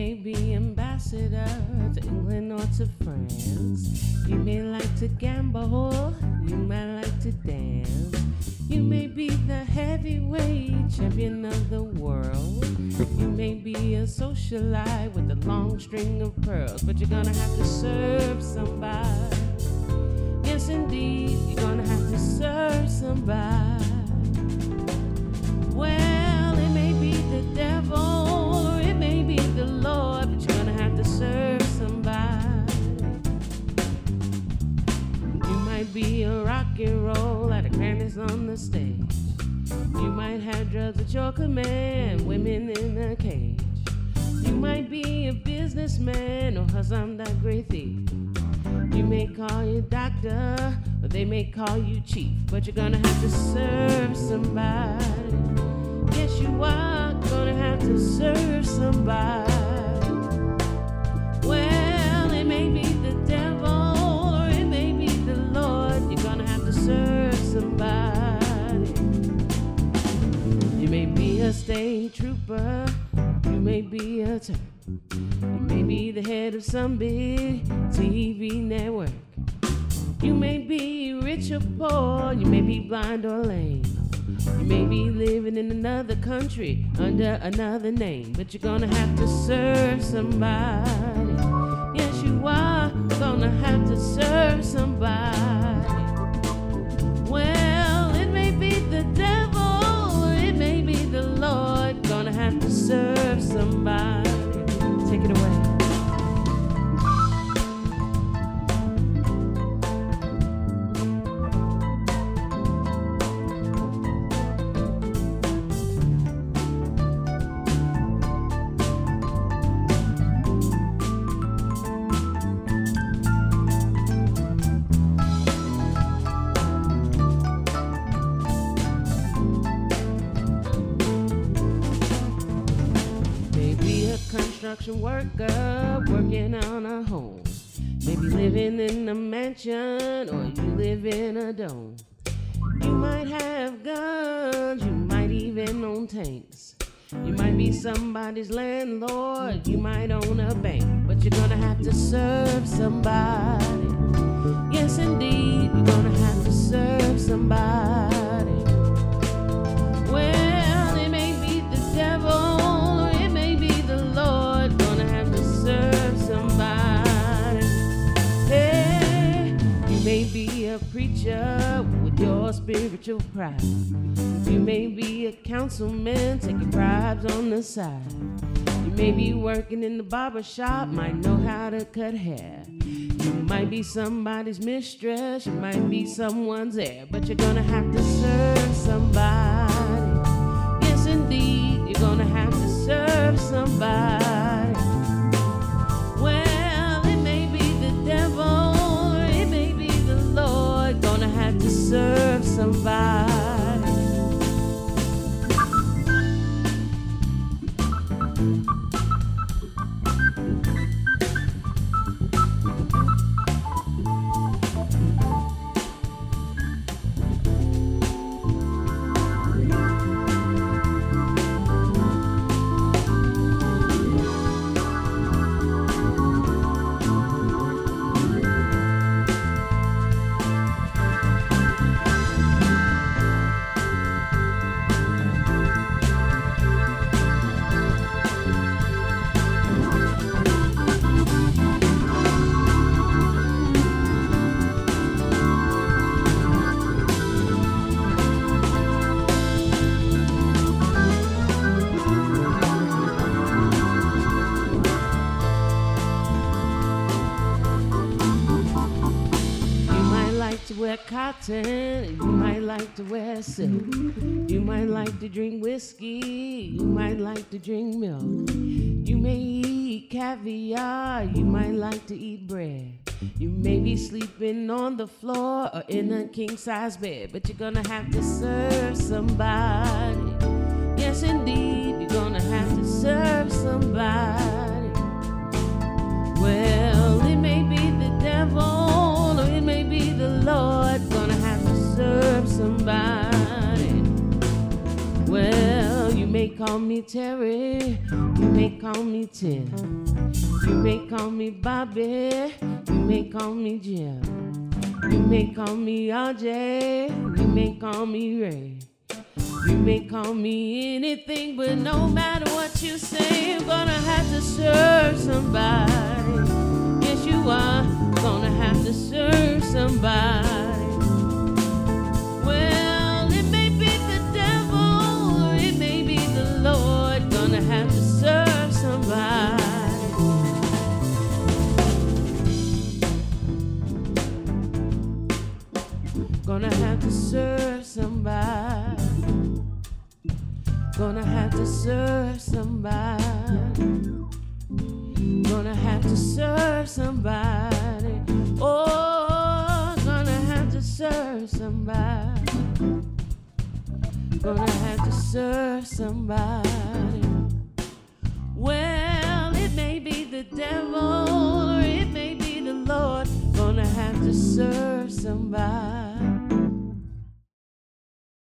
may be ambassador to England or to France. You may like to gamble, you might like to dance. You may be the heavyweight champion of the world. You may be a socialite with a long string of pearls, but you're gonna have to serve somebody. Yes, indeed, you're gonna have to serve somebody. Well, it may be the devil or it may be the Lord, but you're gonna have to serve somebody. You might be a rock and roll at a Grammys on the stage. You might have drugs at your command, women in a cage. You might be a businessman or some that great thief. You may call you doctor, or they may call you chief, but you're gonna have to serve somebody. Yes, you are gonna have to serve somebody. Well, it may be the devil or it may be the Lord. You're gonna have to serve somebody. You may be a state trooper, you may be a Turk. You may be the head of some big TV network. You may be rich or poor, you may be blind or lame. You may be living in another country under another name, but you're gonna have to serve somebody. Yes, you are gonna have to serve somebody. Well, it may be the devil or it may be the Lord. Gonna have to serve somebody. Take it away. Construction worker working on a home. Maybe living in a mansion or you live in a dome. You might have guns, you might even own tanks. You might be somebody's landlord, you might own a bank, but you're gonna have to serve somebody. Yes, indeed, you're gonna have to serve somebody. Well, it may be the devil or it may be the Lord. Gonna have to serve somebody. Hey, you may be a preacher with your spiritual pride. You may be a councilman taking bribes on the side. You may be working in the barber shop, might know how to cut hair. You might be somebody's mistress, you might be someone's heir, but you're gonna have to serve somebody. Yes, indeed, you're gonna have to serve somebody. Well, it may be the devil or it may be the Lord. Gonna have to serve somebody. Wear cotton, you might like to wear silk. You might like to drink whiskey, you might like to drink milk. You may eat caviar, you might like to eat bread. You may be sleeping on the floor or in a king-size bed, but you're gonna have to serve somebody. Yes, indeed, you're gonna have to serve somebody. Well, it may be the devil or it may be the Lord. Gonna have to serve somebody. Well, you may may call me Terry, you may call me Tim, you may call me Bobby, you may call me Jim, you may call me RJ, you may call me Ray, you may call me anything, but no matter what you say, you're gonna have to serve somebody. Yes, you are gonna have to serve somebody. Well, it may be the devil, or it may be the Lord, gonna have to serve somebody. Gonna have to serve somebody. Gonna have to serve somebody. Gonna have to serve somebody. Oh, gonna have to serve somebody. Gonna have to serve somebody. Well, it may be the devil.